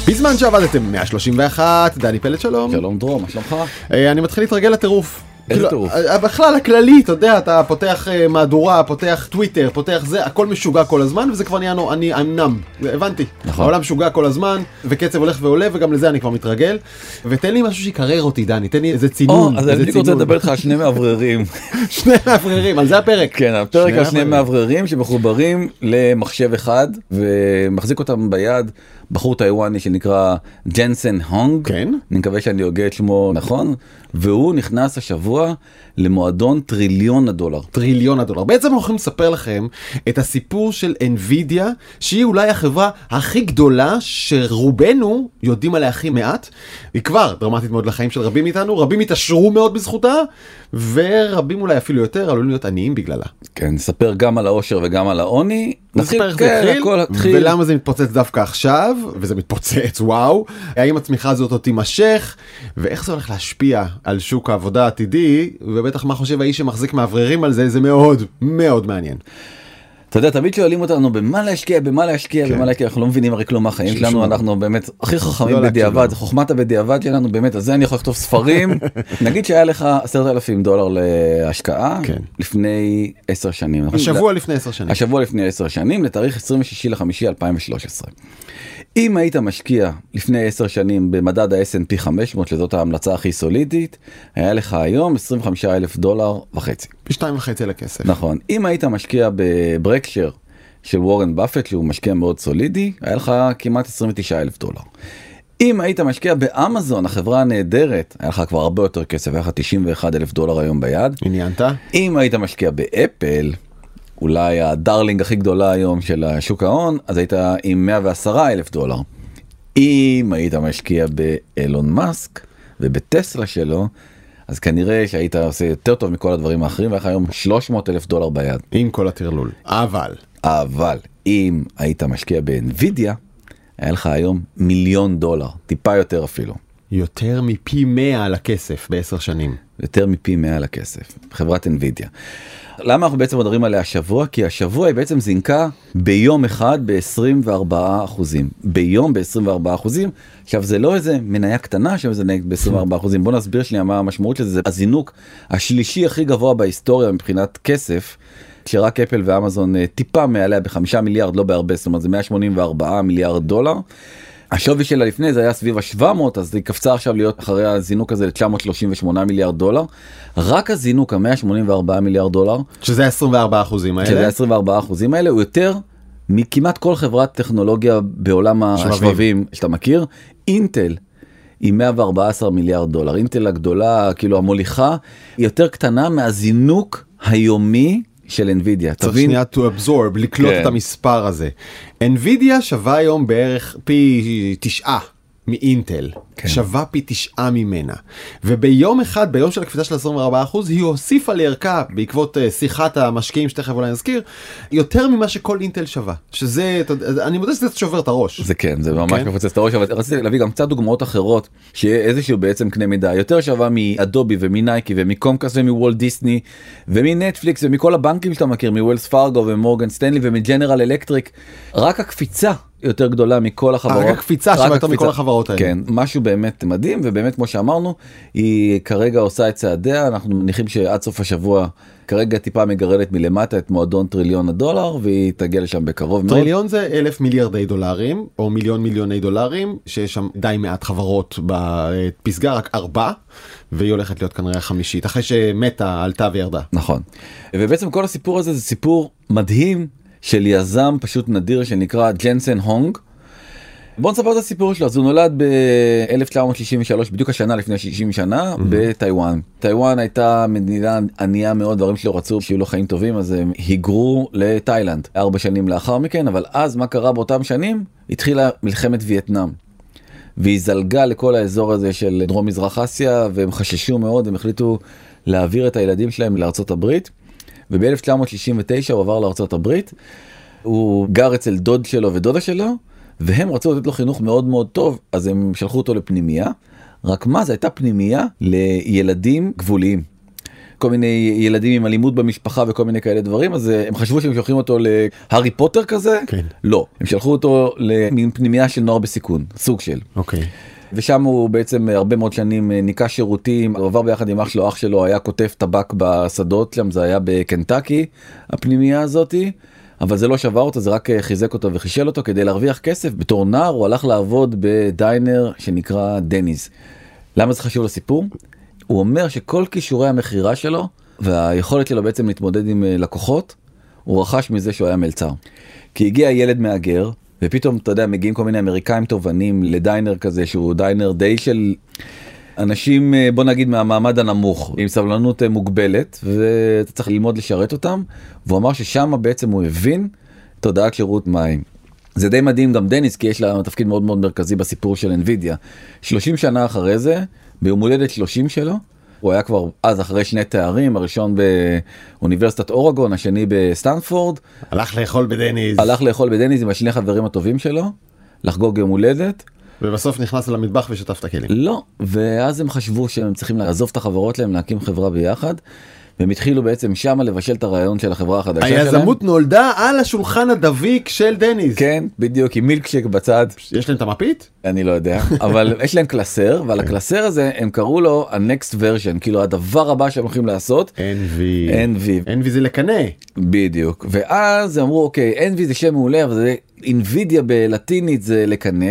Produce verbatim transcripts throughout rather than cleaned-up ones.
בזמן שעבדתם מאה שלושים ואחת, דני פלד, שלום. שלום דרור, מה שלומך? אני מתחיל להתרגל לטירוף. איזה טירוף? בכלל הכללי, אתה יודע, אתה פותח מהדורה, פותח טוויטר, פותח זה, הכל משוגע כל הזמן, וזה כבר נהיה, אני אמנם, הבנתי. העולם משוגע כל הזמן, וקצב הולך ועולה, וגם לזה אני כבר מתרגל. ותן לי משהו שיקרר אותי, דני, תן לי איזה צינון. אז אני רוצה לדבר איתך על שני מאווררים. שני מאווררים, על זה הפרק. כן, הפרק על שני מאווררים שמחוברים למחשב אחד, ומחזיק אותם ביד בחור טיוואני שנקרא ג'נסן הונג. כן. אני מקווה שאני הוגה את שמו נכון. והוא נכנס השבוע למועדון טריליון הדולר. טריליון הדולר. בעצם אנחנו יכולים לספר לכם את הסיפור של NVIDIA, שהיא אולי החברה הכי גדולה שרובנו יודעים עליה הכי מעט. היא כבר דרמטית מאוד לחיים של רבים מאיתנו, רבים התעשרו מאוד בזכותה, ורבים אולי אפילו יותר עלולים להיות עניים בגללה. כן, נספר גם על העושר וגם על העוני. נספר איך זה התחיל, ולמה זה מתפוצץ דווקא עכשיו, וזה מתפוצץ, וואו. האם הצמיחה הזאת עוד תימשך, ואיך זה הולך להשפיע על שוק העבודה העתידי, ובטח מה חושב האיש שמחזיק מאווררים על זה, זה מאוד מאוד מעניין. אתה יודע, תמיד שואלים אותנו במה להשקיע, במה להשקיע, במה להשקיע, אנחנו לא מבינים הרי כלום מהחיים שלנו, אנחנו באמת הכי חכמים בדיעבד, זה חוכמת הבדיעבד שלנו, באמת, אז זה אני יכול לכתוב ספרים. נגיד שהיה לך עשרת אלפים דולר להשקעה, לפני עשר שנים. השבוע לפני עשר שנים. השבוע לפני עשר שנים, לתאריך עשרים ושישה למאי אלפיים ושלוש עשרה. אם היית משקיע לפני עשר שנים במדד ה-אס אנד פי חמש מאות, שזאת ההמלצה הכי סולידית, היה לך היום עשרים וחמישה אלף דולר וחצי. בשתיים וחצי לכסף. נכון. אם היית משקיע בברקשר של וורן באפט, שהוא משקיע מאוד סולידי, היה לך כמעט עשרים ותשעה אלף דולר. אם היית משקיע באמזון, החברה הנהדרת, היה לך כבר הרבה יותר כסף, היה לך תשעים ואחד אלף דולר היום ביד. עניינת? אם היית משקיע באפל, אולי הדרלינג הכי גדולה היום של השוק ההון, אז היית עם מאה ועשרה אלף דולר. אם היית משקיע באילון מאסק ובטסלה שלו, אז כנראה שהיית עושה יותר טוב מכל הדברים האחרים, ואיך היום שלוש מאות אלף דולר ביד. עם כל התרלול. אבל. אבל, אם היית משקיע באנווידיה, היה לך היום מיליון דולר, טיפה יותר אפילו. יותר מפי מאה על הכסף בעשר שנים. יותר מפי מאה על הכסף. חברת אנווידיה. למה אנחנו בעצם מדברים עליה השבוע? כי השבוע היא בעצם זינקה ביום אחד ב-עשרים וארבעה אחוזים. ביום ב-עשרים וארבעה אחוזים. עכשיו זה לא איזה מניה קטנה שמזנקת ב-עשרים וארבעה אחוזים. בוא נסביר שנייה מה המשמעות לזה. זה הזינוק השלישי הכי גבוה בהיסטוריה מבחינת כסף, שרק אפל ואמזון טיפה מעליה בחמישה מיליארד, לא בהרבה, זאת אומרת זה מאה שמונים וארבעה מיליארד דולר. השווי שלה לפני זה היה סביב ה-שבע מאות, אז היא קפצה עכשיו להיות אחרי הזינוק הזה ל-תשע מאות שלושים ושמונה מיליארד דולר. רק הזינוק ה-מאה שמונים וארבעה מיליארד דולר, שזה ה-עשרים וארבעה אחוזים האלה, שזה ה-עשרים וארבעה אחוזים האלה, הוא יותר מכמעט כל חברת טכנולוגיה בעולם השבבים שאתה מכיר. אינטל היא מאה וארבעה עשר מיליארד דולר. אינטל הגדולה, כאילו המוליכה, היא יותר קטנה מהזינוק היומי של NVIDIA. צריך שנייה to absorb, לקלוט את המספר הזה. NVIDIA שווה היום בערך פי תשעה מאינטל. שווה פי תשעה ממנה. וביום אחד, ביום של הקפיצה של עשרים וארבעה אחוז, היא הוסיפה לערכה, בעקבות שיחת המשקיעים שתכף אולי נזכיר, יותר ממה שכל אינטל שווה. שזה, אני מודה שזה שובר את הראש. זה כן, זה ממש מפוצץ את הראש, אבל רציתי להביא גם קצת דוגמאות אחרות, שיהיה איזשהו בעצם קנה מידה, יותר שווה מאדובי ומנייקי ומקומקאסט ומוולט דיסני, ומנטפליקס ומכל הבנקים שאתה מכיר, מווילס פארגו ומורגן סטנלי ומג'נרל אלקטריק. רק הקפיצה יותר גדולה מכל החברות. רק הקפיצה שווה יותר מכל החברות האלה. כן, משהו באמת מדהים, ובאמת כמו שאמרנו, היא כרגע עושה את צעדיה, אנחנו מניחים שעד סוף השבוע, כרגע טיפה מגרדת מלמטה את מועדון טריליון הדולר, והיא תגיע לשם בקרוב מאוד. טריליון זה אלף מיליארדי דולרים, או מיליון מיליוני דולרים, שיש שם די מעט חברות בפסגה, רק ארבע, והיא הולכת להיות כנראה חמישית, אחרי שמתה, עלתה וירדה. נכון. ובעצם כל הסיפור הזה זה סיפור מדהים, של יזם פשוט נדיר שנקרא ג'נסן הונג. בואו נספר את הסיפור שלו. אז הוא נולד ב-אלף תשע מאות שישים ושלוש, בדיוק השנה לפני שישים שנה, mm-hmm. בטיוואן. טיוואן הייתה מדינה ענייה מאוד, דברים שלו רצו שיהיו לו חיים טובים, אז הם היגרו לתאילנד ארבע שנים לאחר מכן, אבל אז מה קרה באותם שנים? התחילה מלחמת וייטנאם. והיא זלגה לכל האזור הזה של דרום מזרח אסיה, והם חששו מאוד, הם החליטו להעביר את הילדים שלהם לארצות הברית. וב-אלף תשע מאות שישים ותשע הוא עבר לארצות הברית, הוא גר אצל דוד שלו ודודה שלו, והם רצו לתת לו חינוך מאוד מאוד טוב, אז הם שלחו אותו לפנימייה, רק מה, זו הייתה פנימייה לילדים גבוליים. כל מיני ילדים עם אלימות במשפחה וכל מיני כאלה דברים, אז הם חשבו שהם שולחים אותו להארי פוטר כזה, כן. לא, הם שלחו אותו למין פנימייה של נוער בסיכון, סוג של. אוקיי. ושם הוא בעצם הרבה מאוד שנים ניקה שירותים, הוא עבר ביחד עם אח שלו, אח שלו היה כותב טבק בשדות, שם זה היה בקנטקי, הפנימייה הזאתי, אבל זה לא שבר אותו, זה רק חיזק אותו וחישל אותו כדי להרוויח כסף. בתור נער הוא הלך לעבוד בדיינר שנקרא דניז. למה זה חשוב לסיפור? הוא אומר שכל כישורי המחירה שלו והיכולת שלו בעצם להתמודד עם לקוחות, הוא רכש מזה שהוא היה מלצר. כי הגיע ילד מהגר, ופתאום, אתה יודע, מגיעים כל מיני אמריקאים תובנים לדיינר כזה, שהוא דיינר די של אנשים, בוא נגיד, מהמעמד הנמוך, עם סבלנות מוגבלת, ואתה צריך ללמוד לשרת אותם, והוא אמר ששם בעצם הוא הבין תודעת שירות מים. זה די מדהים גם דניס, כי יש לה תפקיד מאוד מאוד מרכזי בסיפור של אנווידיה. שלושים שנה אחרי זה, ביום הולדת שלושים שלו, הוא היה כבר אז אחרי שני תארים, הראשון באוניברסיטת אורגון, השני בסטנפורד. הלך לאכול בדניז. הלך לאכול בדניז עם השני חברים הטובים שלו, לחגוג יום הולדת. ובסוף נכנס למטבח ושטף את הכלים. לא, ואז הם חשבו שהם צריכים לעזוב את החברות להם, להקים חברה ביחד, והם התחילו בעצם שמה לבשל את הרעיון של החברה החדשה שלהם. היזמות נולדה על השולחן הדביק של דניז. כן, בדיוק, עם מילקשייק בצד. יש להם את המפית? אני לא יודע, אבל יש להם קלסר, ועל הקלסר הזה הם קראו לו ה-next version, כאילו הדבר הבא שהם הולכים לעשות. אן וי. אן וי. אן וי זה לקנה. בדיוק, ואז אמרו, אוקיי, אן וי זה שם מעולה, אבל זה אינווידיה בלטינית זה לקנה.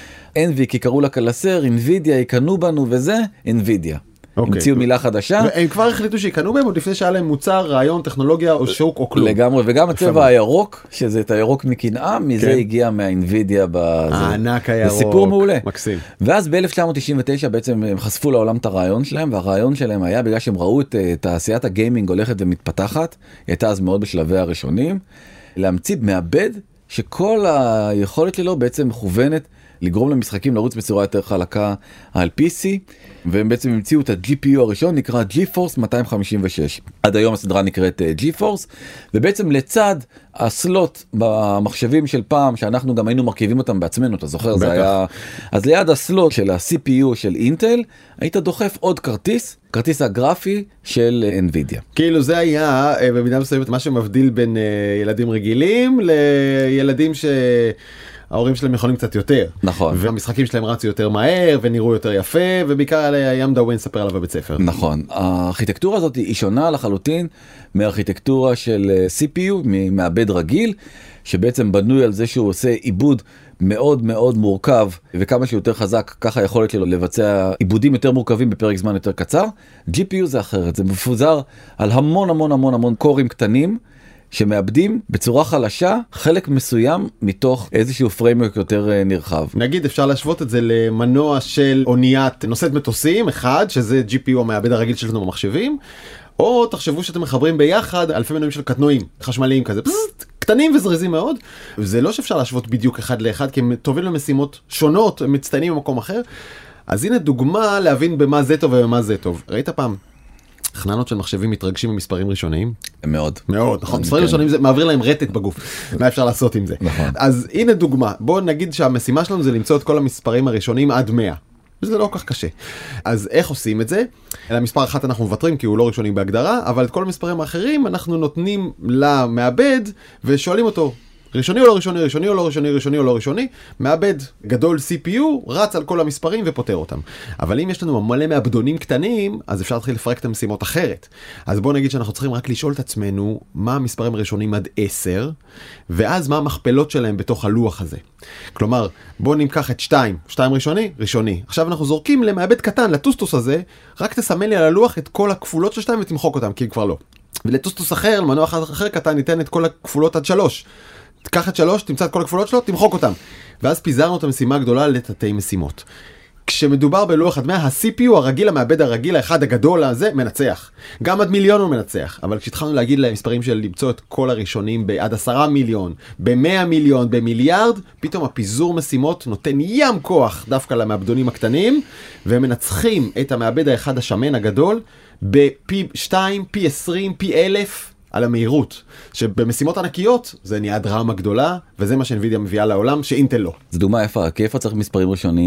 אן וי כי קראו לה קלסר, אינווידיה יקנו בנו וזה, אינווידיה. המציאו מילה חדשה. הם כבר החליטו שיקנו בהם עוד לפני שהיה להם מוצר, רעיון, טכנולוגיה או שוק או כלום. לגמרי, וגם הצבע הירוק, שזה את הירוק מקנאה, מזה הגיע מהאינווידיה בזה. הענק הירוק. זה סיפור מעולה. מקסים. ואז ב-אלף תשע מאות תשעים ותשע בעצם הם חשפו לעולם את הרעיון שלהם, והרעיון שלהם היה בגלל שהם ראו את תעשיית הגיימינג הולכת ומתפתחת, היא הייתה אז מאוד בשלבי הראשונים, להמציא מעבד שכל היכולת שלו בעצם מכוונת לגרום למשחקים לרוץ בצורה יותר חלקה על פי סי, והם בעצם המציאו את ה-ג'י פי יו הראשון, נקרא GeForce מאתיים חמישים ושש. עד היום הסדרה נקראת GeForce, ובעצם לצד הסלוט במחשבים של פעם, שאנחנו גם היינו מרכיבים אותם בעצמנו, אתה זוכר? זה היה... אז ליד הסלוט של ה-סי פי יו של אינטל, היית דוחף עוד כרטיס, כרטיס הגרפי של אנווידיה. כאילו זה היה במידה מסוימת מה שמבדיל בין ילדים רגילים לילדים ש... ההורים שלהם יכולים קצת יותר. נכון. והמשחקים שלהם רצו יותר מהר, ונראו יותר יפה, ובעיקר היה מדאווין ספר עליו בבית ספר. נכון. הארכיטקטורה הזאת היא שונה לחלוטין מארכיטקטורה של סי פי יו, ממעבד רגיל, שבעצם בנוי על זה שהוא עושה עיבוד מאוד מאוד מורכב, וכמה שיותר חזק, ככה יכולת שלו לבצע עיבודים יותר מורכבים בפרק זמן יותר קצר. ג'י פי יו זה אחרת, זה מפוזר על המון המון המון המון קורים קטנים, שמאבדים בצורה חלשה חלק מסוים מתוך איזשהו פריימורק יותר נרחב. נגיד אפשר להשוות את זה למנוע של אוניית נושאת מטוסים אחד, שזה ג'י פי יו המעבד הרגיל שלנו במחשבים, או תחשבו שאתם מחברים ביחד אלפי מנועים של קטנועים חשמליים כזה, פסט, קטנים וזריזים מאוד. זה לא שאפשר להשוות בדיוק אחד לאחד, כי הם טובים למשימות שונות, הם מצטיינים במקום אחר. אז הנה דוגמה להבין במה זה טוב ובמה זה טוב. ראית פעם? חננות של מחשבים מתרגשים ממספרים ראשונים? מאוד. מאוד, נכון. מספרים ראשונים זה מעביר להם רטט בגוף. מה אפשר לעשות עם זה? נכון. אז הנה דוגמה. בואו נגיד שהמשימה שלנו זה למצוא את כל המספרים הראשונים עד מאה. וזה לא כל כך קשה. אז איך עושים את זה? על המספר אחת אנחנו מוותרים כי הוא לא ראשוני בהגדרה, אבל את כל המספרים האחרים אנחנו נותנים למעבד ושואלים אותו, ראשוני או לא ראשוני, ראשוני או לא ראשוני, ראשוני או לא ראשוני, מעבד גדול סי פי יו רץ על כל המספרים ופותר אותם. אבל אם יש לנו מלא מעבדונים קטנים, אז אפשר להתחיל לפרק את המשימות אחרת. אז בואו נגיד שאנחנו צריכים רק לשאול את עצמנו מה המספרים הראשונים עד עשר, ואז מה המכפלות שלהם בתוך הלוח הזה. כלומר, בואו ניקח את שתיים, שתיים ראשוני, ראשוני. עכשיו אנחנו זורקים למעבד קטן, לטוסטוס הזה, רק תסמן לי על הלוח את כל הכפולות של שתיים ותמחוק אותם, כי כבר לא. ולטוסטוס אחר, למנוע אחר קטן, ניתן את כל הכפולות עד שלוש. תקח את שלוש, תמצא את כל הכפולות שלו, תמחוק אותם. ואז פיזרנו את המשימה הגדולה לתתי משימות. כשמדובר בלוח עד מאה, ה-סי פי יו הרגיל, המעבד הרגיל, האחד הגדול הזה, מנצח. גם עד מיליון הוא מנצח. אבל כשהתחלנו להגיד למספרים של למצוא את כל הראשונים בעד עשרה מיליון, במאה מיליון, במיליארד, פתאום הפיזור משימות נותן ים כוח דווקא למעבדונים הקטנים, והם מנצחים את המעבד האחד השמן הגדול, בפי שתיים, פי עשרים, פי אלף, על המהירות, שבמשימות ענקיות זה נהיה דרמה גדולה, וזה מה שאנווידיה מביאה לעולם, שאינטל לא. זו דוגמה יפה, כי איפה צריך מספרים ראשונים?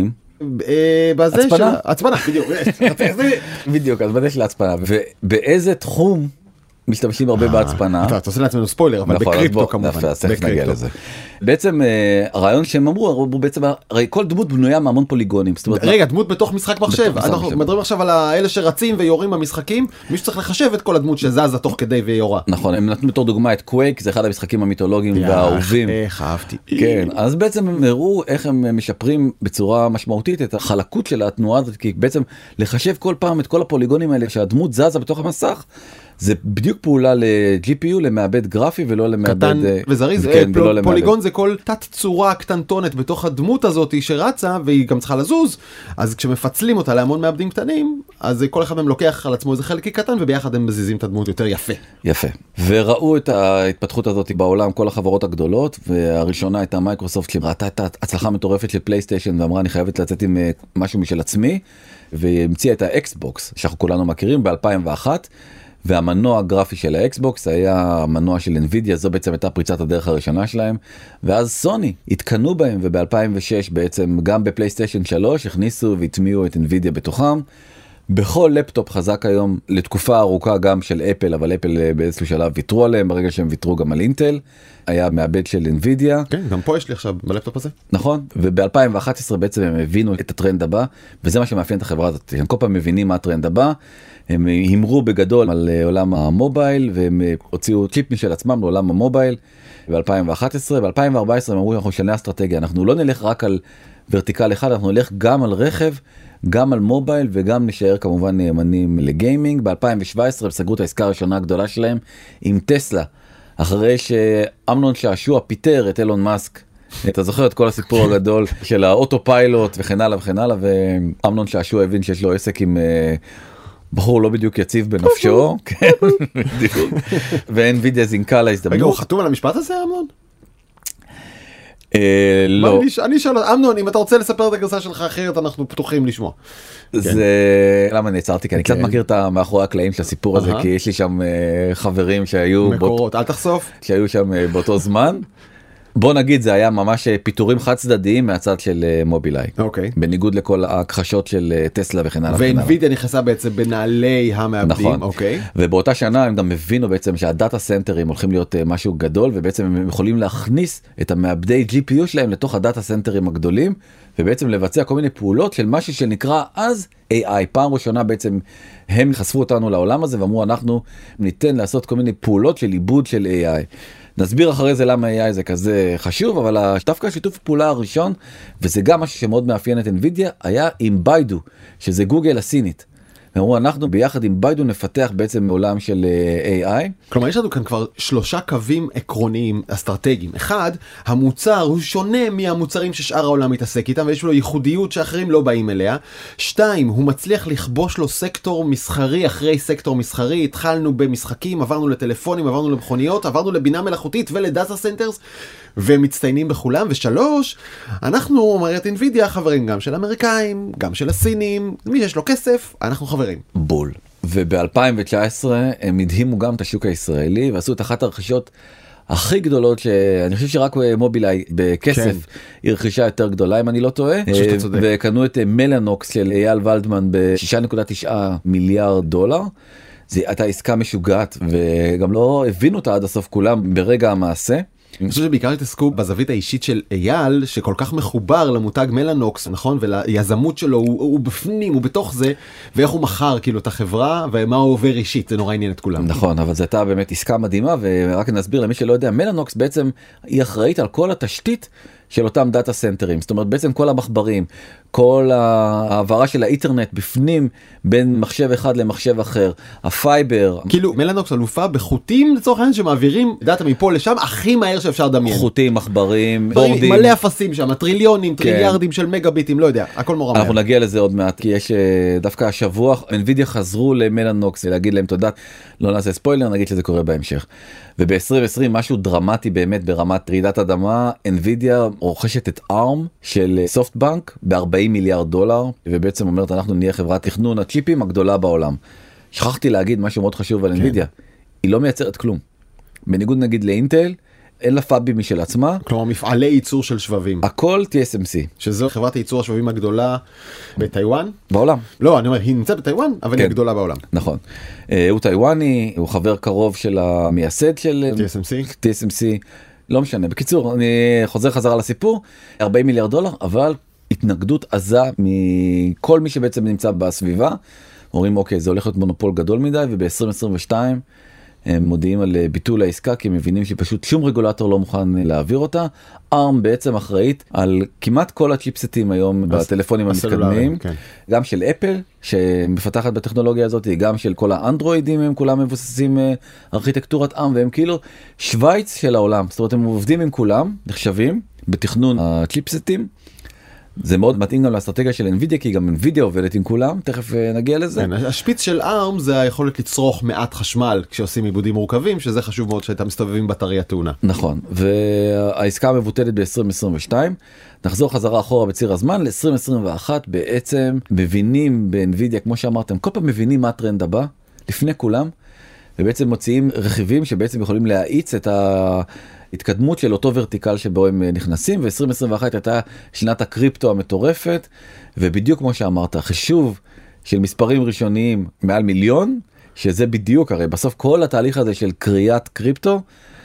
בזה של הצפנה, בדיוק. בדיוק, אז בזה של ההצפנה. ובאיזה תחום משתמשים הרבה בהצפנה. אתה עושה לעצמנו ספוילר, אבל בקריפטו כמובן. אז תכף נגיע לזה. בעצם הרעיון שהם אמרו, הוא בעצם, הרי כל דמות בנויה מהמון פוליגונים. רגע, דמות בתוך משחק מחשב. אנחנו מדברים עכשיו על האלה שרצים ויורים במשחקים, מי שצריך לחשב את כל הדמות שזזה תוך כדי ויורה. נכון, הם נתנו בתור דוגמה את קווייק, זה אחד המשחקים המיתולוגיים והאהובים. איך אהבתי. כן, אז בעצם הם הראו איך הם משפרים בצורה משמעותית את החלקות של התנועה הזאת, כי בעצם לחשב כל פעם את כל הפוליגונים האלה שהדמות זזה בתוך המסך, זה בדיוק פעולה ל-ג'י פי יו, למעבד גרפי ולא למעבד... קטן וזריז, פוליגון זה כל תת צורה קטנטונת בתוך הדמות הזאת שרצה והיא גם צריכה לזוז, אז כשמפצלים אותה להמון מעבדים קטנים, אז כל אחד מהם לוקח על עצמו איזה חלקי קטן וביחד הם מזיזים את הדמות יותר יפה. יפה. וראו את ההתפתחות הזאת בעולם, כל החברות הגדולות, והראשונה הייתה מייקרוסופט שראתה את ההצלחה המטורפת של פלייסטיישן ואמרה אני חייבת לצאת עם משהו משל עצמי, והמציאה את האקסבוקס שאנחנו כולנו מכירים ב-אלפיים ואחת. והמנוע הגרפי של האקסבוקס היה מנוע של אינווידיה, זו בעצם הייתה פריצת הדרך הראשונה שלהם, ואז סוני התקנו בהם, וב-אלפיים ושש בעצם גם בפלייסטיישן שלוש הכניסו והטמיעו את אינווידיה בתוכם. בכל לפטופ חזק היום, לתקופה ארוכה גם של אפל, אבל אפל באיזשהו שלב ויתרו עליהם, ברגע שהם ויתרו גם על אינטל, היה מעבד של אינווידיה. כן, גם פה יש לי עכשיו בלפטופ הזה. נכון, וב-אלפיים ואחת עשרה בעצם הם הבינו את הטרנד הבא, וזה מה שמאפיין את החברה הזאת, הם כל פעם מבינים מה הטרנד הבא, הם הימרו בגדול על עולם המובייל, והם הוציאו צ'יפ משל עצמם לעולם המובייל, ב-אלפיים ואחת עשרה, ב-אלפיים וארבע עשרה הם אמרו, אנחנו נשנה אסטרטגיה, אנחנו לא נלך רק על ורטיקל אחד, אנחנו נלך גם על רכב, גם על מובייל, וגם נשאר כמובן נאמנים לגיימינג. ב-אלפיים שבע עשרה סגרו את העסקה הראשונה הגדולה שלהם עם טסלה, אחרי שאמנון שעשוע פיטר את אילון מאסק. אתה זוכר את כל הסיפור הגדול של האוטו פיילוט וכן הלאה וכן הלאה, ואמנון שעשוע הבין שיש לו עסק עם בחור לא בדיוק יציב בנפשו, כן, בדיוק, ואנווידיה זינקה להזדמנות. רגע, הוא חתום על המשפט הזה, אמנון? לא. אני אשאל, אמנון, אם אתה רוצה לספר את הגרסה שלך אחרת, אנחנו פתוחים לשמוע. זה... למה נעצרתי? כי אני קצת מכיר את מאחורי הקלעים של הסיפור הזה, כי יש לי שם חברים שהיו... מקורות, אל תחשוף. שהיו שם באותו זמן. בוא נגיד זה היה ממש פיתורים חד צדדיים מהצד של מובילאיי. אוקיי. בניגוד לכל ההכחשות של טסלה וכן הלאה. ואינווידיה נכנסה בעצם בנעלי המעבדים. נכון. אוקיי. ובאותה שנה הם גם הבינו בעצם שהדאטה סנטרים הולכים להיות משהו גדול, ובעצם הם יכולים להכניס את המעבדי ג'י פי יו שלהם לתוך הדאטה סנטרים הגדולים, ובעצם לבצע כל מיני פעולות של משהו שנקרא אז איי איי. פעם ראשונה בעצם הם חשפו אותנו לעולם הזה, ואמרו אנחנו ניתן לעשות כל מיני פעולות של עיבוד של איי איי. נסביר אחרי זה למה איי איי זה כזה חשוב, אבל דווקא השיתוף פעולה הראשון, וזה גם משהו שמאוד מאפיין את אינווידיה, היה עם ביידו, שזה גוגל הסינית. אמרו, אנחנו ביחד עם ביידו נפתח בעצם מעולם של איי איי. כלומר, יש לנו כאן כבר שלושה קווים עקרוניים אסטרטגיים. אחד, המוצר הוא שונה מהמוצרים ששאר העולם מתעסק איתם, ויש לו ייחודיות שאחרים לא באים אליה. שתיים, הוא מצליח לכבוש לו סקטור מסחרי אחרי סקטור מסחרי. התחלנו במשחקים, עברנו לטלפונים, עברנו למכוניות, עברנו לבינה מלאכותית ולדאטה סנטרס, ומצטיינים בכולם. ושלוש, אנחנו, אומרת אינווידיה, חברים גם של אמריקאים, גם של הסינים, מי שיש לו כסף, אנחנו חברים. בול. וב-אלפיים תשע עשרה הם הדהימו גם את השוק הישראלי, ועשו את אחת הרכישות הכי גדולות, שאני חושב שרק מובילאיי בכסף כן. היא רכישה יותר גדולה, אם אני לא טועה. וקנו את מלאנוקס של אייל ולדמן ב-שישה נקודה תשע מיליארד דולר. זו הייתה עסקה משוגעת, וגם לא הבינו אותה עד הסוף כולם ברגע המעשה. אני חושב שבעיקר התעסקו בזווית האישית של אייל, שכל כך מחובר למותג מלאנוקס, נכון? וליזמות שלו, הוא, הוא בפנים, הוא בתוך זה, ואיך הוא מכר כאילו את החברה, ומה הוא עובר אישית, זה נורא עניין את כולם. נכון, אבל זו הייתה באמת עסקה מדהימה, ורק נסביר למי שלא יודע, מלאנוקס בעצם היא אחראית על כל התשתית של אותם דאטה סנטרים, זאת אומרת בעצם כל המחברים, כל העברה של האינטרנט בפנים בין מחשב אחד למחשב אחר, הפייבר. כאילו מלאנוקס אלופה בחוטים לצורך העניין שמעבירים דאטה מפה לשם הכי מהר שאפשר לדמיין. חוטים, מחברים, בורדים. מלא אפסים שם, טריליונים, טריליארדים של מגביטים, לא יודע, הכל מורם. אנחנו נגיע לזה עוד מעט, כי יש דווקא השבוע, אינווידיה חזרו למלאנוקס להגיד להם תודה, לא נעשה ספוילר, נגיד שזה קורה בהמשך. וב-עשרים עשרים משהו דרמטי באמת ברמת רעידת אדמה, אינווידיה רוכשת את ארם של סופטבנק ב-ארבעים מיליארד דולר, ובעצם אומרת אנחנו נהיה חברת תכנון הצ'יפים הגדולה בעולם. שכחתי להגיד משהו מאוד חשוב על אינווידיה, היא לא מייצרת כלום. בניגוד נגיד לאינטל, אין לה פאבים משל עצמה. כלומר מפעלי ייצור של שבבים. הכל טי אס אם סי. שזו חברת הייצור השבבים הגדולה בטיואן. בעולם. לא, אני אומר, היא נמצאת בטיואן, אבל היא הגדולה בעולם. נכון. הוא טיואני, הוא חבר קרוב של המייסד של טי אס אם סי. טי אס אם סי. לא משנה. בקיצור, אני חוזר חזרה לסיפור. ארבעים מיליארד דולר, אבל התנגדות עזה מכל מי שבעצם נמצא בסביבה. אומרים, אוקיי, זה הולך להיות מונופול גדול מדי, וב-עשרים עשרים ושתיים הם מודיעים על ביטול העסקה, כי הם מבינים שפשוט שום רגולטור לא מוכן להעביר אותה. ארם בעצם אחראית על כמעט כל הצ'יפסטים היום בטלפונים המתקדמים, כן. גם של אפל, שמפתחת בטכנולוגיה הזאת, גם של כל האנדרואידים, הם כולם מבוססים ארכיטקטורת ארם, והם כאילו שוויץ של העולם. זאת אומרת, הם עובדים עם כולם, נחשבים, בתכנון הצ'יפסטים. זה מאוד מתאים גם לאסטרטגיה של NVIDIA, כי גם NVIDIA עובדת עם כולם, תכף נגיע לזה. כן, השפיץ של ארם זה היכולת לצרוך מעט חשמל כשעושים עיבודים מורכבים, שזה חשוב מאוד שאתה מסתובבים בטריית תאונה. נכון, והעסקה מבוטלת ב-עשרים עשרים ושתיים, נחזור חזרה אחורה בציר הזמן, ל-עשרים עשרים ואחת בעצם מבינים ב-NVIDIA, כמו שאמרתם, כל פעם מבינים מה הטרנד הבא, לפני כולם, ובעצם מוציאים רכיבים שבעצם יכולים להאיץ את ה... התקדמות של אותו ורטיקל שבו הם נכנסים, ו-עשרים עשרים ואחת הייתה שנת הקריפטו המטורפת, ובדיוק כמו שאמרת, חישוב של מספרים ראשוניים מעל מיליון, שזה בדיוק, הרי בסוף כל התהליך הזה של קריאת קריפטו,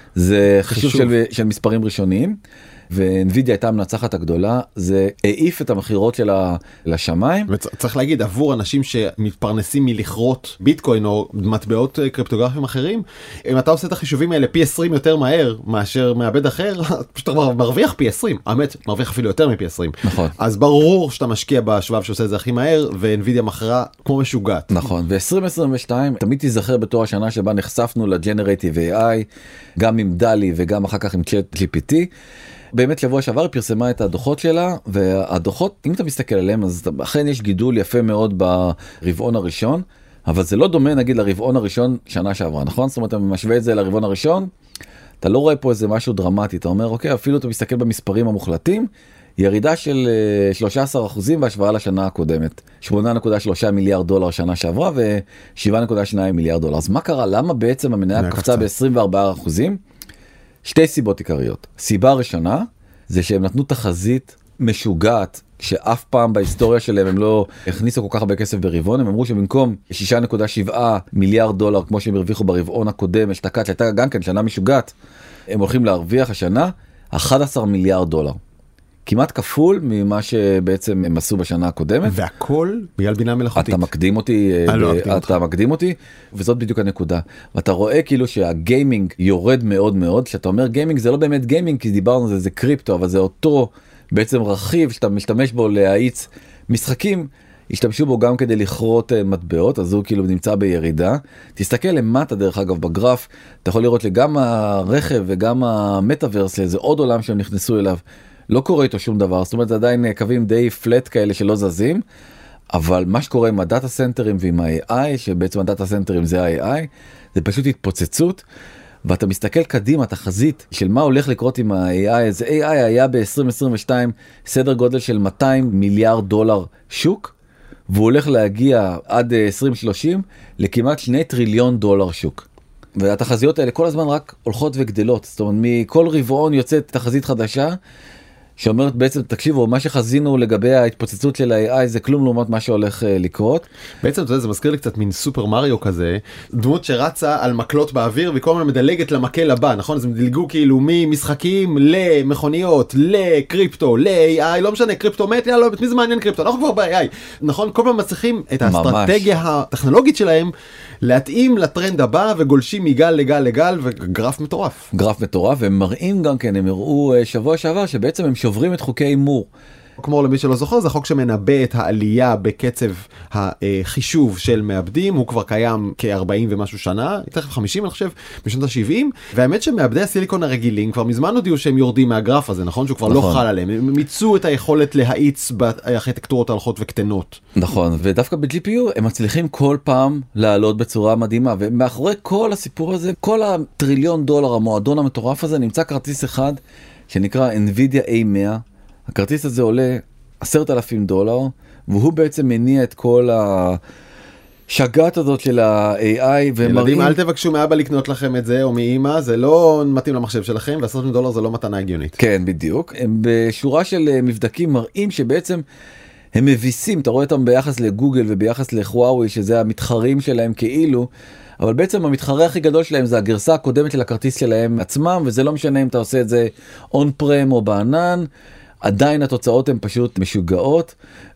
זה חישוב, חישוב. של, של מספרים ראשוניים, ו-NVIDIA הייתה המנצחת הגדולה, זה העיף את המחירות שלה לשמיים. וצריך להגיד, עבור אנשים שמתפרנסים מלכרות ביטקוין או מטבעות קריפטוגרפיים אחרים, אם אתה עושה את החישובים האלה פי עשרים יותר מהר מאשר מעבד אחר, פשוט מרוויח פי עשרים, האמת, מרוויח אפילו יותר מפי עשרים. נכון. אז ברור שאתה משקיע בשבב שעושה את זה הכי מהר, ו-NVIDIA מכרה כמו משוגעת. נכון, ו-עשרים עשרים ושתיים תמיד תיזכר בתור השנה שבה נחשפנו לג'נרייטיב איי איי, גם עם דלי וגם אחר כך עם צ'אט ג'י פי טי. באמת שבוע שעבר היא פרסמה את הדוחות שלה, והדוחות, אם אתה מסתכל עליהם, אז אכן יש גידול יפה מאוד ברבעון הראשון, אבל זה לא דומה נגיד לרבעון הראשון שנה שעברה, נכון? זאת אומרת, אתה משווה את זה לרבעון הראשון, אתה לא רואה פה איזה משהו דרמטי, אתה אומר, אוקיי, אפילו אתה מסתכל במספרים המוחלטים, ירידה של שלושה עשר אחוזים בהשוואה לשנה הקודמת, שמונה נקודה שלושה מיליארד דולר שנה שעברה, ו-שבע נקודה שתיים מיליארד דולר. אז מה קרה? למה בעצם המניה קפצה ב-עשרים וארבעה אחוזים? שתי סיבות עיקריות. סיבה ראשונה, זה שהם נתנו תחזית משוגעת, שאף פעם בהיסטוריה שלהם הם לא הכניסו כל כך הרבה כסף ברבעון, הם אמרו שבמקום שישה נקודה שבע מיליארד דולר, כמו שהם הרוויחו ברבעון הקודם, אשתקד, שהייתה גם כן שנה משוגעת, הם הולכים להרוויח השנה אחד עשר מיליארד דולר. כמעט כפול ממה שבעצם הם עשו בשנה הקודמת. והכל בגלל בינה מלאכותית. אתה מקדים אותי, אתה מקדים אותי, וזאת בדיוק הנקודה. ואתה רואה כאילו שהגיימינג יורד מאוד מאוד, שאתה אומר גיימינג זה לא באמת גיימינג, כי דיברנו על זה, זה קריפטו, אבל זה אותו בעצם רכיב שאתה משתמש בו להאיץ משחקים, השתמשו בו גם כדי לכרות מטבעות, אז הוא כאילו נמצא בירידה. תסתכל למטה דרך אגב בגרף, אתה יכול לראות שגם הרכב וגם המטאברס, זה עוד עולם שהם נכנסו אליו, לא קורה איתו שום דבר, זאת אומרת זה עדיין קווים די פלט כאלה שלא זזים, אבל מה שקורה עם הדאטה סנטרים ועם ה-איי איי, שבעצם הדאטה סנטרים זה ה-איי איי, זה פשוט התפוצצות, ואתה מסתכל קדימה, תחזית של מה הולך לקרות עם ה-איי איי, אז איי איי היה ב-עשרים עשרים ושתיים סדר גודל של מאתיים מיליארד דולר שוק, והוא הולך להגיע עד עשרים שלושים לכמעט שני טריליון דולר שוק. והתחזיות האלה כל הזמן רק הולכות וגדלות, זאת אומרת מכל רבעון יוצאת תחזית חדשה, שאומרת בעצם, תקשיבו, מה שחזינו לגבי ההתפוצצות של ה-איי איי זה כלום לעומת מה שהולך לקרות. בעצם אתה יודע, זה מזכיר לי קצת מין סופר מריו כזה, דמות שרצה על מקלות באוויר וכל הזמן מדלגת למקל הבא, נכון? אז הם דילגו כאילו ממשחקים למכוניות, לקריפטו, ל-איי איי, לא משנה, קריפטו מת, לא, מי זה מעניין קריפטו, אנחנו כבר ב-איי איי, נכון? כל פעם מצליחים את האסטרטגיה הטכנולוגית שלהם להתאים לטרנד הבא וגולשים מגל לגל לגל, וגרף מטורף. גרף מטורף, והם מראים גם כן, הם הראו שבוע שעבר שבעצם הם שוברים את חוקי מור. כמו למי שלא זוכר, זה חוק שמנבא את העלייה בקצב החישוב של מעבדים, הוא כבר קיים כ-ארבעים ומשהו שנה, תכף חמישים אני חושב, בשנות ה-שבעים, והאמת שמעבדי הסיליקון הרגילים כבר מזמן הודיעו שהם יורדים מהגרף הזה, נכון? שהוא כבר נכון. לא חל עליהם, הם מיצו את היכולת להאיץ בארכיטקטורות הלכות וקטנות. נכון, ודווקא ב-ג'י פי יו הם מצליחים כל פעם לעלות בצורה מדהימה, ומאחורי כל הסיפור הזה, כל הטריליון דולר, המועדון המטורף הזה, נמצא כרטיס אחד שנקרא NVIDIA איי מאה, הכרטיס הזה עולה עשרת אלפים דולר, והוא בעצם מניע את כל השגעת הזאת של ה-איי איי, ילדים, אל תבקשו מאבא לקנות לכם את זה או מאמא, זה לא מתאים למחשב שלכם, ועשרות דולר זה לא מתנה הגיונית. כן, בדיוק. הם בשורה של מבדקים מראים שבעצם הם מביסים, אתה רואה אותם ביחס לגוגל וביחס לחוואוי, שזה המתחרים שלהם כאילו, אבל בעצם המתחרה הכי גדול שלהם זה הגרסה הקודמת של הכרטיס שלהם עצמם, וזה לא משנה אם אתה עושה את זה און פרם או בענן, עדיין התוצאות הן פשוט משוגעות,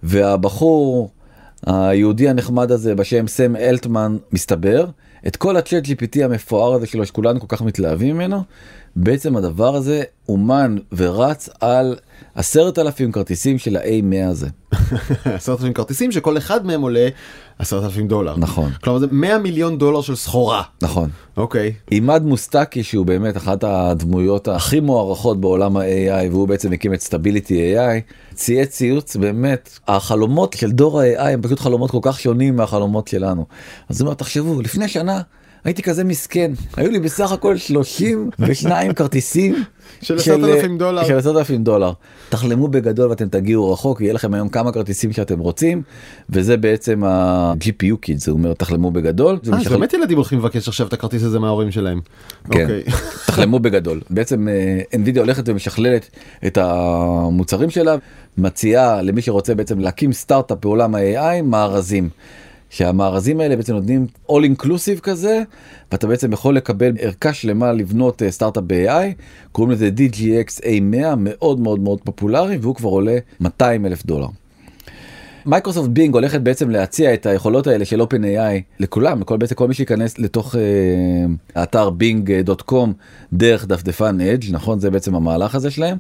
והבחור היהודי הנחמד הזה בשם סם אלטמן מסתבר, את כל הצ'אט ג'י פי טי המפואר הזה שלו שכולנו כל כך מתלהבים ממנו, בעצם הדבר הזה אומן ורץ על עשרת אלפים כרטיסים של ה-איי מאה הזה. עשרת אלפים כרטיסים שכל אחד מהם עולה עשרת אלפים דולר. נכון. כלומר זה מאה מיליון דולר של סחורה. נכון. אוקיי. עימאד מוסטקי שהוא באמת אחת הדמויות הכי מוערכות בעולם ה-איי איי, והוא בעצם הקים את סטביליטי איי איי, צייץ ציוץ באמת, החלומות של דור ה-איי איי הם פשוט חלומות כל כך שונים מהחלומות שלנו. אז זאת אומרת, תחשבו, לפני שנה הייתי כזה מסכן, היו לי בסך הכל שלושים ושניים כרטיסים של עשרת אלפים דולר. של עשרת אלפים דולר. תחלמו בגדול ואתם תגיעו רחוק, יהיה לכם היום כמה כרטיסים שאתם רוצים, וזה בעצם ה-ג'י פי יו Kids, זה אומר תחלמו בגדול. אה, אז באמת ילדים הולכים לבקש עכשיו את הכרטיס הזה מההורים שלהם. כן, תחלמו בגדול. בעצם NVIDIA הולכת ומשכללת את המוצרים שלה, מציעה למי שרוצה בעצם להקים סטארט-אפ בעולם ה-איי איי, מארזים. שהמארזים האלה בעצם נותנים all inclusive כזה, ואתה בעצם יכול לקבל ערכה שלמה לבנות סטארט-אפ ב-איי איי, קוראים לזה די ג'י אקס איי מאה, מאוד מאוד מאוד פופולרי, והוא כבר עולה מאתיים אלף דולר. מייקרוסופט בינג הולכת בעצם להציע את היכולות האלה של OpenAI לכולם, לכל בעצם כל מי שיכנס לתוך uh, האתר בינג דוט קום דרך דפדפן אדג', נכון? זה בעצם המהלך הזה שלהם,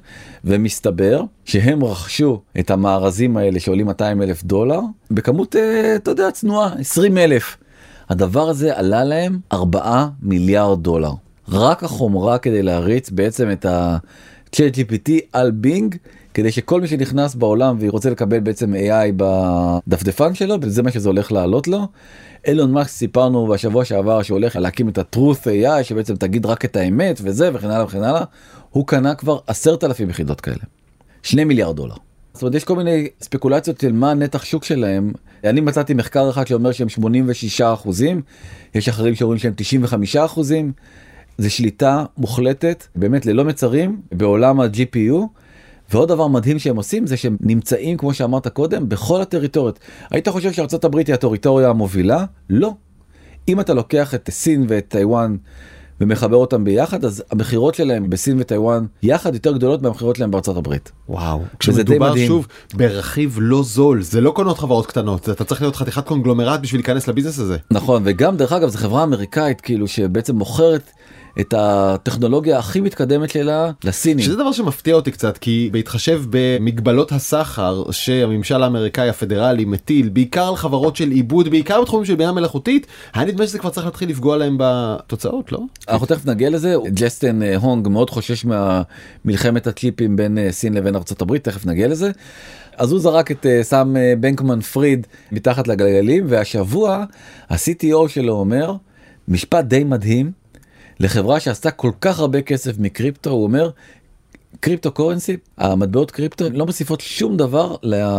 ומסתבר שהם רכשו את המארזים האלה שעולים מאתיים אלף דולר, בכמות, uh, אתה יודע, צנועה, עשרים אלף. הדבר הזה עלה להם ארבעה מיליארד דולר. רק החומרה כדי להריץ בעצם את ה-צ'אט ג'י פי טי על בינג, כדי שכל מי שנכנס בעולם ורוצה לקבל בעצם איי איי בדפדפן שלו, וזה מה שזה הולך לעלות לו. אילון מאסק סיפרנו בשבוע שעבר שהולך להקים את ה-Truth איי איי, שבעצם תגיד רק את האמת וזה וכן הלאה וכן הלאה. הוא קנה כבר עשרת אלפים יחידות כאלה. שני מיליארד דולר. זאת אומרת, יש כל מיני ספקולציות של מה הנתח שוק שלהם. אני מצאתי מחקר אחד שאומר שהם שמונים ושישה אחוזים, יש אחרים שאומרים שהם תשעים וחמישה אחוזים. זה שליטה מוחלטת, באמת ללא מצרים, בעולם ה-ג'י פי יו. ועוד דבר מדהים שהם עושים זה שהם נמצאים, כמו שאמרת קודם, בכל הטריטוריות. היית חושב שארצות הברית היא הטריטוריה המובילה? לא. אם אתה לוקח את סין ואת טיואן ומחבר אותם ביחד, אז המחירות שלהם בסין וטיואן יחד יותר גדולות מהמחירות שלהם בארצות הברית. וואו. כשמדובר שוב ברכיב לא זול, זה לא קונות חברות קטנות, אתה צריך להיות חתיכת קונגלומרט בשביל להיכנס לביזנס הזה. נכון, וגם דרך אגב, זו חברה אמריקאית כאילו שבעצם מוכרת את הטכנולוגיה הכי מתקדמת שלה לסינים. שזה דבר שמפתיע אותי קצת, כי בהתחשב במגבלות הסחר שהממשל האמריקאי הפדרלי מטיל, בעיקר על חברות של עיבוד, בעיקר בתחומים של בינה מלאכותית, היה נדמה שזה כבר צריך להתחיל לפגוע להם בתוצאות, לא? אנחנו תכף נגיע לזה. ג'סטין הונג מאוד חושש מהמלחמת הצ'יפים בין סין לבין ארצות הברית, תכף נגיע לזה. אז הוא זרק את סם בנקמן פריד מתחת לגלגלים, והשבוע ה-סי טי או שלו אומר, משפט די מדהים, לחברה שעשתה כל כך הרבה כסף מקריפטו, הוא אומר, קריפטו קורנסי, המטבעות קריפטו, לא מוסיפות שום דבר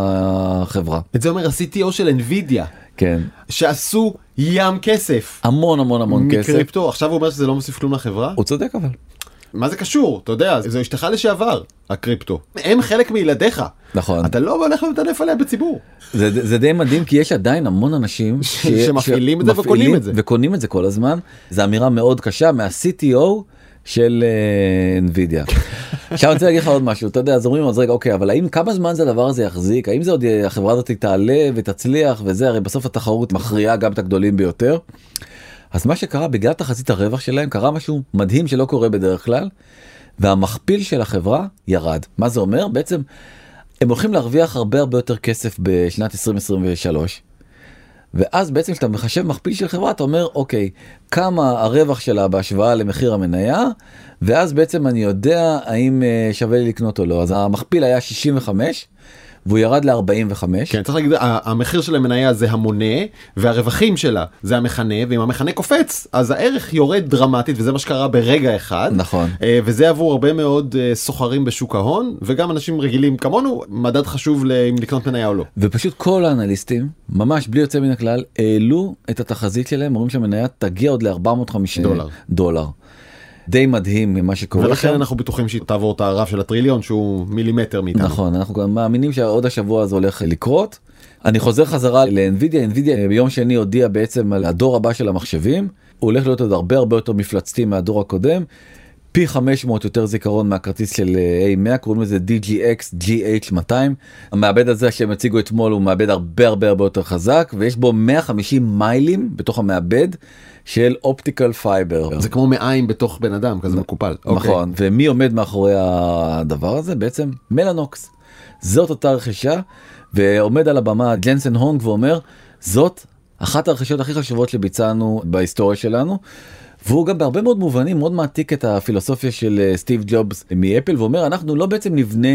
לחברה. את זה אומר ה-סי טי או של NVIDIA. כן. שעשו ים כסף. המון המון המון כסף. מקריפטו, עכשיו הוא אומר שזה לא מוסיף כלום לחברה? הוא צודק אבל. מה זה קשור? אתה יודע, זה אשתך לשעבר, הקריפטו. הם חלק מילדיך. נכון. אתה לא הולך ומטנף עליה בציבור. זה, זה די מדהים, כי יש עדיין המון אנשים ש... שמפעילים את זה וקונים את זה. וקונים את זה כל הזמן. זו אמירה מאוד קשה מה-סי טי או של uh, NVIDIA. עכשיו אני רוצה להגיד לך עוד משהו, אתה יודע, אז אומרים, אז רגע, אוקיי, אבל האם כמה זמן זה הדבר הזה יחזיק? האם זה עוד, החברה הזאת תעלה ותצליח וזה, הרי בסוף התחרות מכריעה גם את הגדולים ביותר. אז מה שקרה, בגלל תחזית הרווח שלהם, קרה משהו מדהים שלא קורה בדרך כלל, והמכפיל של החברה ירד. מה זה אומר? בעצם, הם הולכים להרוויח הרבה הרבה יותר כסף בשנת עשרים עשרים ושלוש, ואז בעצם כשאתה מחשב מכפיל של חברה, אתה אומר, אוקיי, כמה הרווח שלה בהשוואה למחיר המניה, ואז בעצם אני יודע האם שווה לי לקנות או לא. אז המכפיל היה שישים וחמש, והוא ירד ל-ארבעים וחמש. כן, צריך להגיד, המחיר של המניה זה המונה, והרווחים שלה זה המכנה, ואם המכנה קופץ, אז הערך יורד דרמטית, וזה מה שקרה ברגע אחד. נכון. וזה עבור הרבה מאוד סוחרים בשוק ההון, וגם אנשים רגילים כמונו, מדד חשוב אם לקנות מניה או לא. ופשוט כל האנליסטים, ממש בלי יוצא מן הכלל, העלו את התחזית שלהם, אומרים שהמניה תגיע עוד ל-ארבע מאות וחמישים דולר. דולר. די מדהים ממה שקורה. ולכן שם. אנחנו בטוחים שהיא תעבור את הרף של הטריליון שהוא מילימטר מאיתנו. נכון, אנחנו גם מאמינים שעוד השבוע הזה הולך לקרות. אני חוזר חזרה לאנווידיה, אנווידיה ביום שני הודיע בעצם על הדור הבא של המחשבים, הוא הולך להיות עוד הרבה הרבה יותר מפלצתי מהדור הקודם, פי חמש מאות יותר זיכרון מהכרטיס של איי מאה, קוראים לזה די ג'י אקס ג'י אייץ' מאתיים, המעבד הזה שהם הציגו אתמול הוא מעבד הרבה הרבה הרבה יותר חזק, ויש בו מאה וחמישים מיילים בתוך המעבד, של אופטיקל פייבר. זה כמו מעיים בתוך בן אדם, כזה מקופל. נכון, okay. ומי עומד מאחורי הדבר הזה? בעצם מלאנוקס. זאת אותה רכישה, ועומד על הבמה ג'נסן הונג ואומר, זאת אחת הרכישות הכי חשובות שביצענו בהיסטוריה שלנו, והוא גם בהרבה מאוד מובנים מאוד מעתיק את הפילוסופיה של סטיב ג'ובס מאפל, ואומר, אנחנו לא בעצם נבנה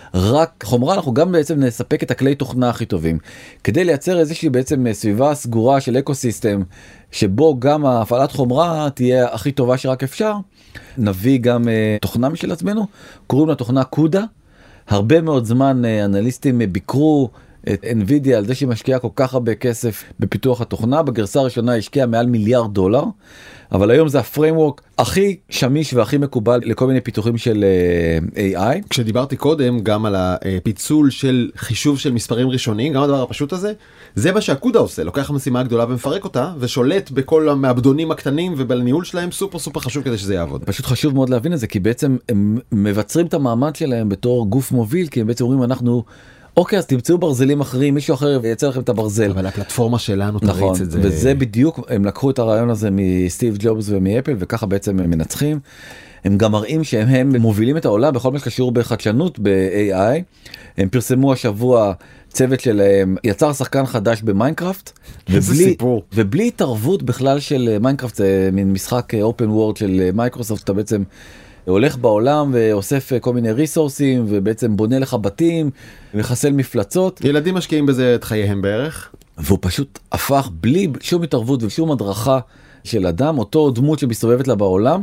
רק חומרה, אנחנו גם בעצם נספק את הכלי תוכנה הכי טובים, כדי לייצר איזושהי בעצם סביבה סגורה של אקוסיסטם, שבו גם ההפעלת חומרה תהיה הכי טובה שרק אפשר, נביא גם uh, תוכנה משל עצמנו, קוראים לה תוכנה קודה, הרבה מאוד זמן uh, אנליסטים uh, ביקרו את אנווידיה על זה שהיא משקיעה כל כך הרבה כסף בפיתוח התוכנה, בגרסה הראשונה היא השקיעה מעל מיליארד דולר, אבל היום זה הפריימוורק הכי שמיש והכי מקובל לכל מיני פיתוחים של איי איי. כשדיברתי קודם גם על הפיצול של חישוב של מספרים ראשוניים, גם הדבר הפשוט הזה, זה מה שהקודה עושה, לוקח משימה גדולה ומפרק אותה, ושולט בכל המעבדונים הקטנים ובניהול שלהם, סופר סופר חשוב כדי שזה יעבוד. פשוט חשוב מאוד להבין את זה, כי בעצם הם מבצרים את המעמד שלהם בתור גוף מוביל, כי הם בעצם אומרים אנחנו אוקיי, אז תמצאו ברזלים אחרים, מישהו אחר וייצר לכם את הברזל. אבל הפלטפורמה שלנו תריץ נכון, את זה. וזה בדיוק, הם לקחו את הרעיון הזה מסטיב ג'ובס ומאפל, וככה בעצם הם מנצחים. הם גם מראים שהם הם מובילים את העולם בכל מה שקשור בחדשנות ב-איי איי. הם פרסמו השבוע, צוות שלהם יצר שחקן חדש במיינקראפט. איזה ובלי, סיפור. ובלי התערבות בכלל של מיינקראפט, זה מין משחק אופן וורד של מייקרוסופט, אתה בעצם הולך בעולם ואוסף כל מיני ריסורסים ובעצם בונה לך בתים, מחסל מפלצות. ילדים משקיעים בזה את חייהם בערך. והוא פשוט הפך בלי שום התערבות ושום הדרכה של אדם, אותו דמות שמסתובבת לה בעולם,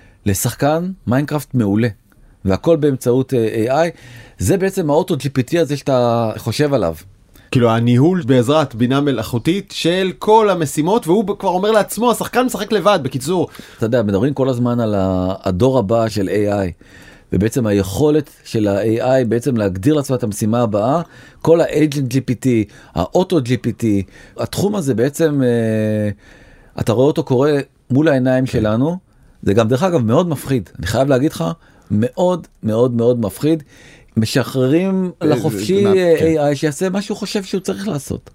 לשחקן מיינקראפט מעולה. והכל באמצעות איי איי. זה בעצם האוטו ג'י פי טי הזה שאתה חושב עליו. כאילו הניהול בעזרת בינה מלאכותית של כל המשימות, והוא כבר אומר לעצמו, השחקן משחק לבד, בקיצור. אתה יודע, מדברים כל הזמן על הדור הבא של איי איי, ובעצם היכולת של ה-איי איי בעצם להגדיר לעצמה את המשימה הבאה, כל ה-Agent ג'י פי טי, האוטו ג'י פי טי, התחום הזה בעצם, אתה רואה אותו קורה מול העיניים שלנו, זה גם דרך אגב מאוד מפחיד, אני חייב להגיד לך, מאוד מאוד מאוד מפחיד, משחררים לחופשי איי איי שיעשה מה שהוא חושב שהוא צריך לעשות.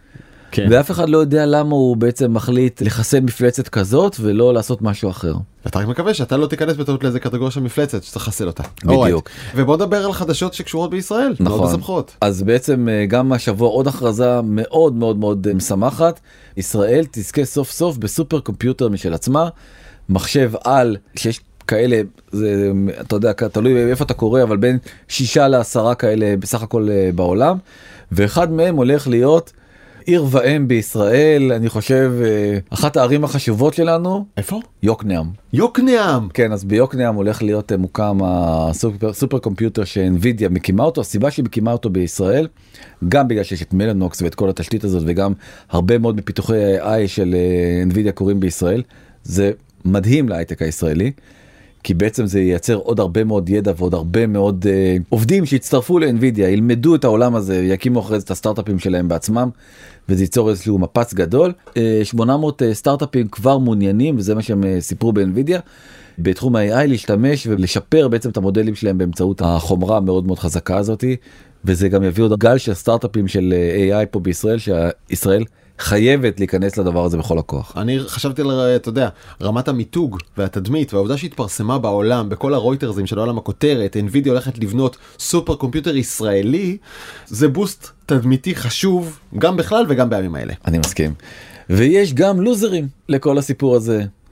ואף אחד לא יודע למה הוא בעצם מחליט לחסל מפלצת כזאת ולא לעשות משהו אחר. אתה רק מקווה שאתה לא תיכנס בטעות לאיזה קטגוריה של מפלצת שצריך לחסל אותה. בדיוק. ובוא נדבר על חדשות שקשורות בישראל. נכון. אז בעצם גם השבוע עוד הכרזה מאוד מאוד מאוד משמחת. ישראל תזכה סוף סוף בסופר קומפיוטר משל עצמה. מחשב על שיש כאלה, זה, אתה יודע, תלוי איפה אתה קורא, אבל בין שישה לעשרה כאלה בסך הכל בעולם, ואחד מהם הולך להיות עיר ואם בישראל, אני חושב, אחת הערים החשובות שלנו. איפה? יוקנעם. יוקנעם! כן, אז ביוקנעם הולך להיות מוקם הסופר סופר קומפיוטר שאנווידיה מקימה אותו, הסיבה שהיא מקימה אותו בישראל, גם בגלל שיש את מלאנוקס ואת כל התשתית הזאת, וגם הרבה מאוד מפיתוחי איי איי של אנווידיה קוראים בישראל, זה מדהים להייטק הישראלי, כי בעצם זה ייצר עוד הרבה מאוד ידע ועוד הרבה מאוד uh, עובדים שיצטרפו לאנווידיה, ילמדו את העולם הזה, יקימו אחרי זה את הסטארט-אפים שלהם בעצמם, וזה ייצור איזשהו מפץ גדול. Uh, שמונה מאות uh, סטארט-אפים כבר מעוניינים, וזה מה שהם uh, סיפרו באנווידיה, בתחום ה-איי איי להשתמש ולשפר בעצם את המודלים שלהם באמצעות החומרה המאוד מאוד חזקה הזאת, וזה גם יביא עוד גל של סטארט-אפים של uh, איי איי פה בישראל, שישראל חייבת להיכנס לדבר הזה בכל הכוח. אני חשבתי על, אתה יודע, רמת המיתוג והתדמית, והעובדה שהתפרסמה בעולם, בכל הרויטרזים של העולם הכותרת, אנווידיה הולכת לבנות סופר קומפיוטר ישראלי, זה בוסט תדמיתי חשוב, גם בכלל וגם בימים האלה. אני מסכים. ויש גם לוזרים לכל הסיפור הזה.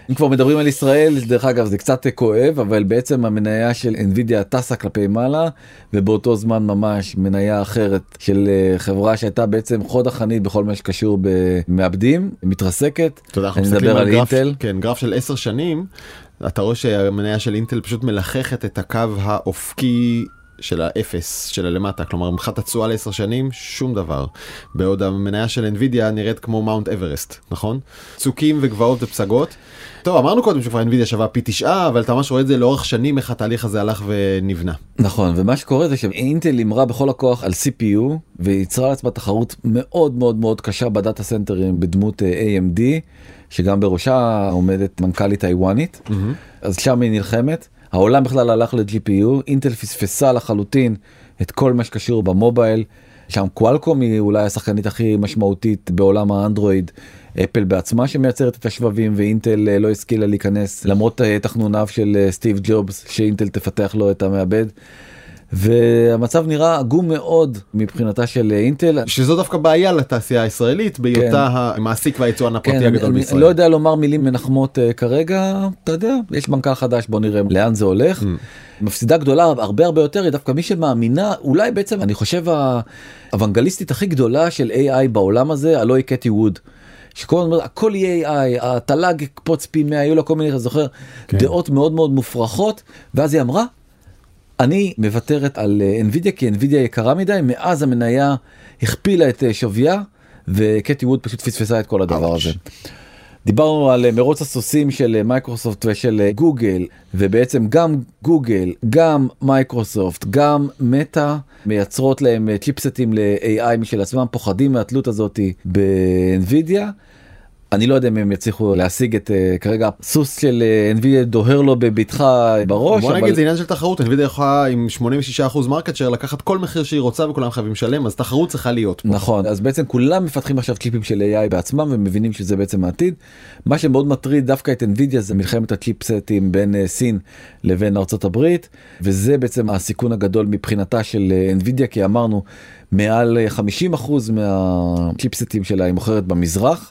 אם כבר מדברים על ישראל, דרך אגב זה קצת כואב, אבל בעצם המניה של NVIDIA טסה כלפי מעלה, ובאותו זמן ממש מניה אחרת של חברה שהייתה בעצם חוד החנית בכל מה שקשור במעבדים, מתרסקת. תודה, אנחנו מסתכלים על גרף, כן, גרף של עשר שנים, אתה רואה שהמניה של אינטל פשוט מלחכת את הקו האופקי של האפס, של הלמטה, כלומר מבחינת התשואה לעשר שנים, שום דבר. בעוד המניה של NVIDIA נראית כמו מאונט אברסט, נכון? צוקים וגבעות ופסגות. טוב, אמרנו קודם שכבר NVIDIA שווה פי תשעה, אבל אתה ממש רואה את זה לאורך שנים, איך התהליך הזה הלך ונבנה. נכון, ומה שקורה זה שאינטל אמרה בכל הכוח על סי פי יו, ויצרה לעצמה תחרות מאוד מאוד מאוד קשה בדאטה סנטרים בדמות איי אם די, שגם בראשה עומדת מנכ"לית טיוואנית, mm-hmm. אז שם היא נלחמת. העולם בכלל הלך ל-ג'י פי יו, אינטל פספסה לחלוטין את כל מה שקשור במובייל, שם קואלקום היא אולי השחקנית הכי משמעותית בעולם האנדרואיד, אפל בעצמה שמייצרת את השבבים, ואינטל לא השכילה להיכנס, למרות תכנוניו של סטיב ג'ובס, שאינטל תפתח לו את המעבד. והמצב נראה עגום מאוד מבחינתה של אינטל. שזו דווקא בעיה לתעשייה הישראלית, בהיותה המעסיק והיצואן הפרטי הגדול בישראל. אני לא יודע לומר מילים מנחמות כרגע, אתה יודע, יש מנכ"ל חדש, בוא נראה לאן זה הולך. מפסידה גדולה הרבה הרבה יותר, היא דווקא מי שמאמינה, אולי בעצם אני חושב האוונגליסטית הכי גדולה של איי איי בעולם הזה, הלוא היא קטי ווד. שכל הזמן, הכל יהיה איי איי, התל"ג יקפוץ פי מאה, היו לה כל מיני, אתה זוכר, דעות מאוד מאוד מופרכות, ואז היא אמרה, אני מוותרת על NVIDIA כי NVIDIA יקרה מדי, מאז המניה הכפילה את שוויה, וקטי ווד פשוט פספסה את כל הדבר הזה. דיברנו על מרוץ הסוסים של מייקרוסופט ושל גוגל, ובעצם גם גוגל, גם מייקרוסופט, גם מטא, מייצרות להם צ'יפסטים ל-איי איי משל עצמם, פוחדים מהתלות הזאת ב-NVIDIA. אני לא יודע אם הם יצליחו להשיג את uh, כרגע סוס של uh, NVIDIA דוהר לו בביתך בראש. בוא אבל... נגיד זה עניין של תחרות, NVIDIA יכולה עם שמונים ושישה אחוז מרקט שייר לקחת כל מחיר שהיא רוצה וכולם חייבים לשלם, אז תחרות צריכה להיות פה. נכון, אז בעצם כולם מפתחים עכשיו צ'יפים של איי איי בעצמם ומבינים שזה בעצם העתיד. מה שמאוד מטריד דווקא את NVIDIA זה מלחמת הצ'יפסטים בין uh, סין לבין ארצות הברית, וזה בעצם הסיכון הגדול מבחינתה של uh, NVIDIA, כי אמרנו מעל חמישים אחוז מהצ'יפסטים שלה היא מוכרת במזרח.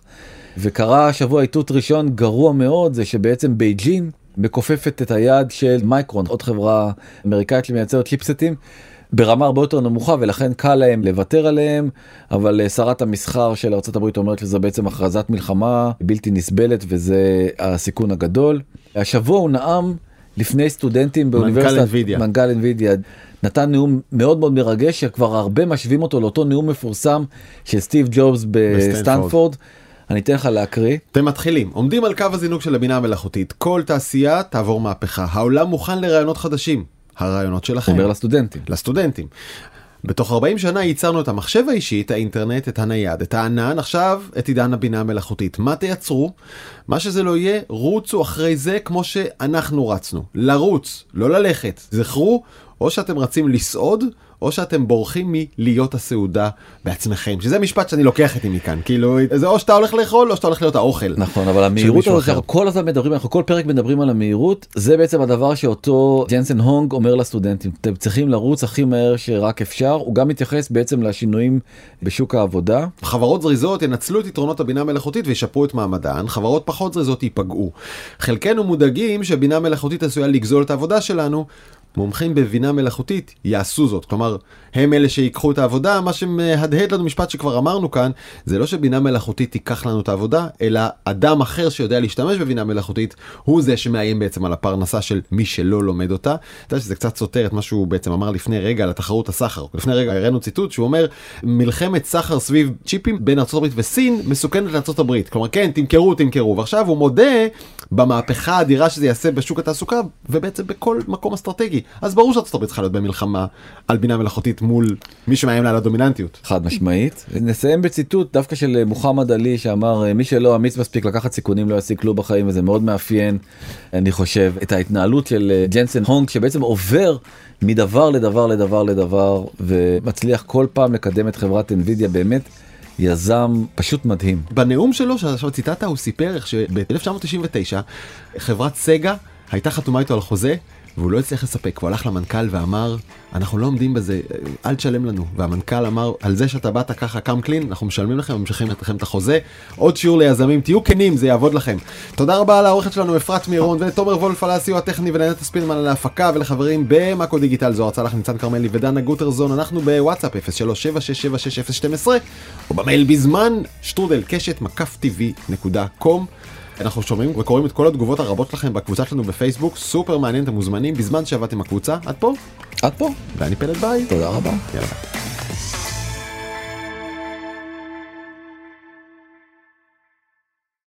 וקרה שבוע איתות ראשון גרוע מאוד, זה שבעצם בייג'ין מכופפת את היד של מייקרון, עוד חברה אמריקאית שמייצרת צ'יפסטים, ברמה הרבה יותר נמוכה, ולכן קל להם לוותר עליהם, אבל שרת המסחר של ארצות הברית אומרת שזה בעצם הכרזת מלחמה בלתי נסבלת, וזה הסיכון הגדול. השבוע הוא נאם לפני סטודנטים באוניברסיטת, מנכ"ל NVIDIA, נתן נאום מאוד מאוד מרגש, שכבר הרבה משווים אותו לאותו נאום מפורסם של סטיב ג'ובס בסטנפורד. אני אתן לך להקריא. אתם מתחילים. עומדים על קו הזינוק של הבינה המלאכותית. כל תעשייה תעבור מהפכה. העולם מוכן לרעיונות חדשים. הרעיונות שלכם. אומר לסטודנטים. לסטודנטים. בתוך ארבעים שנה ייצרנו את המחשב האישי, את האינטרנט, את הנייד, את הענן, עכשיו את עידן הבינה המלאכותית. מה תייצרו? מה שזה לא יהיה, רוצו אחרי זה כמו שאנחנו רצנו. לרוץ, לא ללכת. זכרו, או שאתם רצים לסעוד, או שאתם בורחים מלהיות הסעודה בעצמכם. שזה משפט שאני לוקח איתי מכאן. כאילו, זה או שאתה הולך לאכול, או שאתה הולך להיות האוכל. נכון, אבל המהירות הזאת, שאנחנו כל הזמן מדברים, אנחנו כל פרק מדברים על המהירות, זה בעצם הדבר שאותו ג'נסן הונג אומר לסטודנטים. אתם צריכים לרוץ הכי מהר שרק אפשר. הוא גם מתייחס בעצם לשינויים בשוק העבודה. חברות זריזות ינצלו את יתרונות הבינה המלאכותית וישפרו את מעמדן. חברות פחות זריזות ייפגעו. חלקנו מודאגים שהבינה המלאכותית עשויה לגזול את העבודה שלנו. מומחים בבינה מלאכותית יעשו זאת, כלומר הם אלה שיקחו את העבודה. מה שמהדהד לנו משפט שכבר אמרנו כאן, זה לא שבינה מלאכותית תיקח לנו את העבודה, אלא אדם אחר שיודע להשתמש בבינה מלאכותית, הוא זה שמאיים בעצם על הפרנסה של מי שלא לומד אותה. אתה יודע שזה קצת סותר את מה שהוא בעצם אמר לפני רגע על התחרות הסחר. לפני רגע הראינו ציטוט שהוא אומר, מלחמת סחר סביב צ'יפים בין ארצות הברית וסין מסוכנת לארצות הברית. כלומר כן, תמכרו, תמכרו. ועכשיו הוא מודה במהפכה האדירה שזה יעשה בשוק התעסוקה ובעצם בכל מקום אסטרטגי. אז ברור שארצות הברית צריכה להיות במלחמה על בינה מלאכותית מול מי שמאיים לה על הדומיננטיות. חד משמעית. נסיים בציטוט דווקא של מוחמד עלי שאמר, מי שלא אמיץ מספיק לקחת סיכונים לא ישיג כלום בחיים, וזה מאוד מאפיין, אני חושב, את ההתנהלות של ג'נסן הונג, שבעצם עובר מדבר לדבר לדבר לדבר, ומצליח כל פעם לקדם את חברת NVIDIA, באמת יזם פשוט מדהים. בנאום שלו, שעכשיו ציטטה, הוא סיפר איך שב-אלף תשע מאות תשעים ותשע חברת סגה הייתה חתומה איתו על חוזה והוא לא הצליח לספק, הוא הלך למנכ"ל ואמר, אנחנו לא עומדים בזה, אל תשלם לנו. והמנכ"ל אמר, על זה שאתה באת ככה קם קלין, אנחנו משלמים לכם, ממשיכים לכם את החוזה. עוד שיעור ליזמים, תהיו כנים, זה יעבוד לכם. תודה רבה לעורכת שלנו אפרת מירון, ולתומר וולף על הסיוע הטכני, ולענת ספילמן על ההפקה, ולחברים במאקו דיגיטל, זוהר צלח, ניצן קרמלי ודנה גוטרזון. אנחנו בוואטסאפ אפס שלוש שבע שש שבע שש אפס שתים עשרה, או במייל בזמן, שטרודל קשת מקף טבעי נקודה קום. אנחנו שומעים וקוראים את כל התגובות הרבות שלכם בקבוצה שלנו בפייסבוק, סופר מעניין, אתם מוזמנים בזמן שעבדתם הקבוצה. עד פה? עד פה. ואני פלד ביי. תודה רבה. יאללה.